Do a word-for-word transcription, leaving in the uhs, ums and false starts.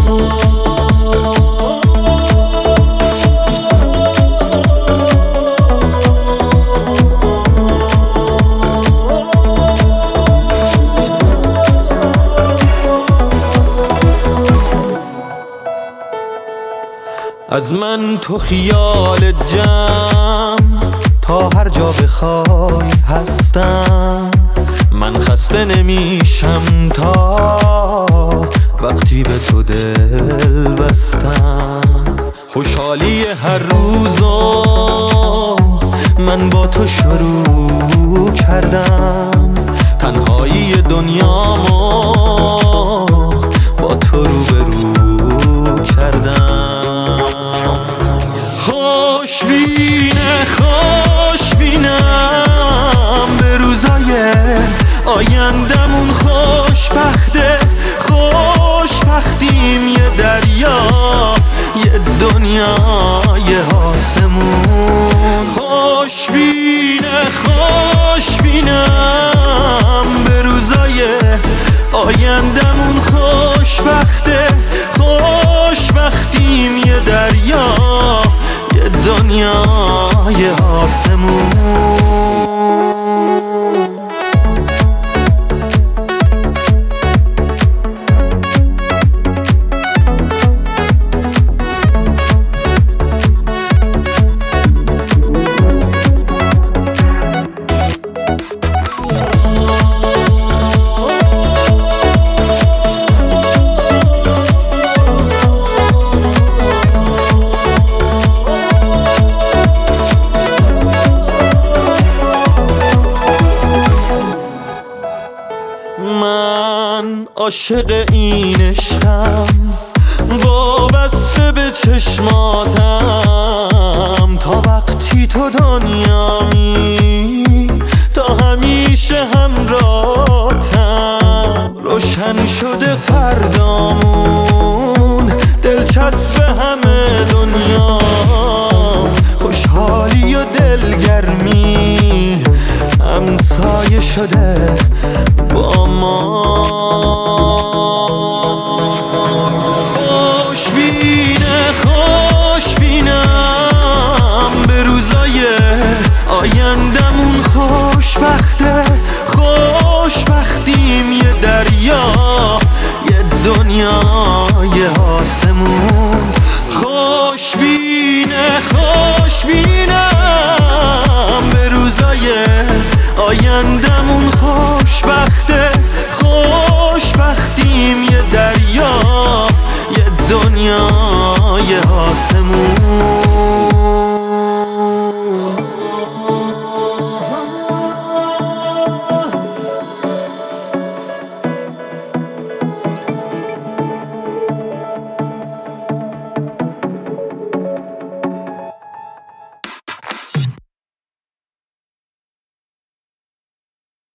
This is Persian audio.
از من تو خیال جمع تا هر جا بخوای هستم. من خسته نمیشم تا وقتی به تو دل بستم. خوشحالی هر روزو من با تو شروع کردم. تنهایی دنیامو با تو روبرو کردم. خوشبینه خوشبینم به روزای آیندمون. خوشبخته خوشبختیم یه دریا یه دنیا یه آسمون. خوشبینه خوشبینم به روزای آیندمون. خوشبخته خوشبختیم یه دریا یه دنیا یه آسمون. من عاشق این عشقم، وابسته به چشماتم. تا وقتی تو دنیامی تا همیشه همراهتم. روشن شده فردامون دلچسب همه دنیا. خوشحالی و دلگرمی همسایه شده با ما. خوشبینه خوشبینم به روزای آیندمون. خوشبخته خوشبختیم یه دریا یه دنیا یه آسمون. خوشبینه خوشبینم